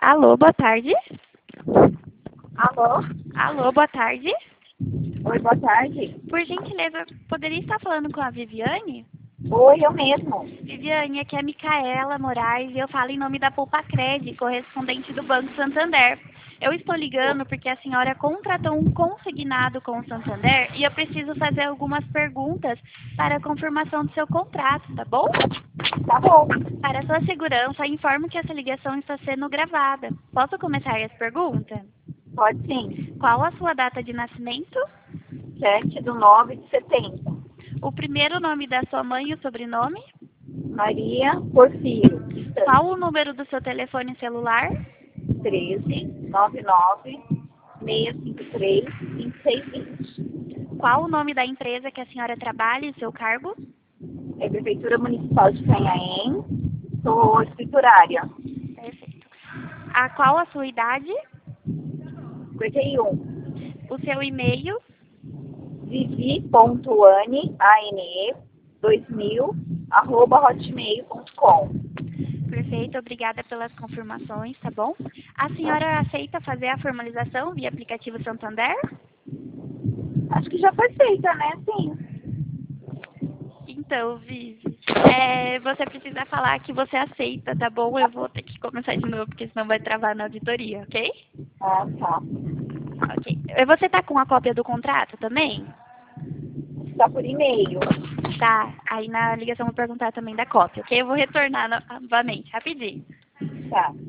Alô, boa tarde. Alô? Alô, boa tarde. Oi, boa tarde. Por gentileza, poderia estar falando com a Viviane? Oi, eu mesmo. Viviane, aqui é a Micaela Moraes e eu falo em nome da Poupa-Cred, correspondente do Banco Santander. Eu estou ligando porque a senhora contratou um consignado com o Santander e eu preciso fazer algumas perguntas para a confirmação do seu contrato, tá bom? Tá bom. Para sua segurança, informo que essa ligação está sendo gravada. Posso começar as perguntas? Pode sim. Qual a sua data de nascimento? 7/9/70. O primeiro nome da sua mãe e o sobrenome? Maria Porfírio. Qual o número do seu telefone celular? 13 99 653 2620. Qual o nome da empresa que a senhora trabalha e seu cargo? É Prefeitura Municipal de Canhaém. Sou escriturária. Perfeito. Qual a sua idade? 51. O seu e-mail? vivi.ane2000@hotmail.com. Perfeito, obrigada pelas confirmações, tá bom? A senhora aceita fazer a formalização via aplicativo Santander? Acho que já foi feita, né? Sim. Então, Vivi, você precisa falar que você aceita, tá bom? Eu vou ter que começar de novo, porque senão vai travar na auditoria, ok? Ah, tá. Ok. Você tá com a cópia do contrato também? Está por e-mail. Tá. Aí na ligação eu vou perguntar também da cópia, ok? Eu vou retornar novamente, rapidinho. Tá.